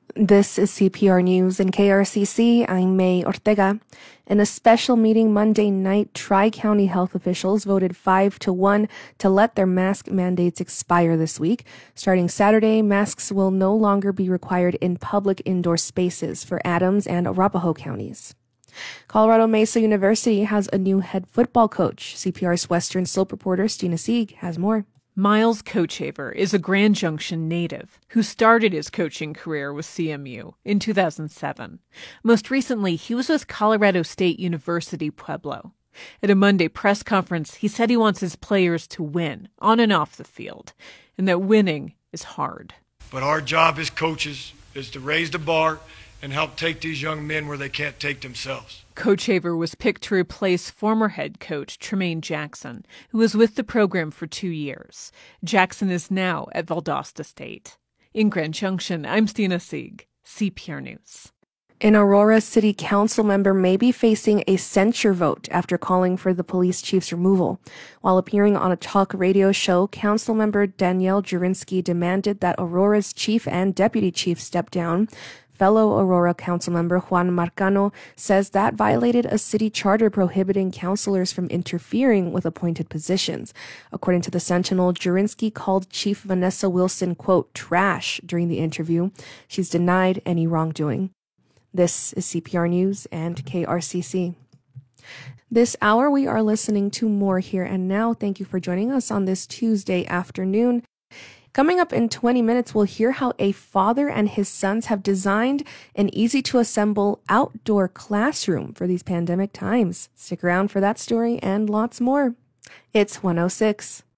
This is CPR News and KRCC. I'm May Ortega. In a special meeting Monday night, Tri-County health officials voted 5-1 to let their mask mandates expire this week. Starting Saturday, masks will no longer be required in public indoor spaces for Adams and Arapahoe counties. Colorado Mesa University has a new head football coach. CPR's Western Slope reporter Stina Sieg has more. Miles Kochaver is a Grand Junction native who started his coaching career with CMU in 2007. Most recently, he was with Colorado State University Pueblo. At a Monday press conference, he said he wants his players to win on and off the field, and that winning is hard. But our job as coaches is to raise the bar and help take these young men where they can't take themselves. Kochaver was picked to replace former head coach Tremaine Jackson, who was with the program for 2 years. Jackson is now at Valdosta State. In Grand Junction, I'm Stina Sieg, CPR News. An Aurora City Council member may be facing a censure vote after calling for the police chief's removal. While appearing on a talk radio show, Council member Danielle Jurinsky demanded that Aurora's chief and deputy chief step down. Fellow Aurora Councilmember Juan Marcano says that violated a city charter prohibiting councilors from interfering with appointed positions. According to the Sentinel, Jurinsky called Chief Vanessa Wilson, quote, trash during the interview. She's denied any wrongdoing. This is CPR News and KRCC. This hour, we are listening to More Here and Now. Thank you for joining us on this Tuesday afternoon. Coming up in 20 minutes, we'll hear how a father and his sons have designed an easy-to-assemble outdoor classroom for these pandemic times. Stick around for that story and lots more. It's 106.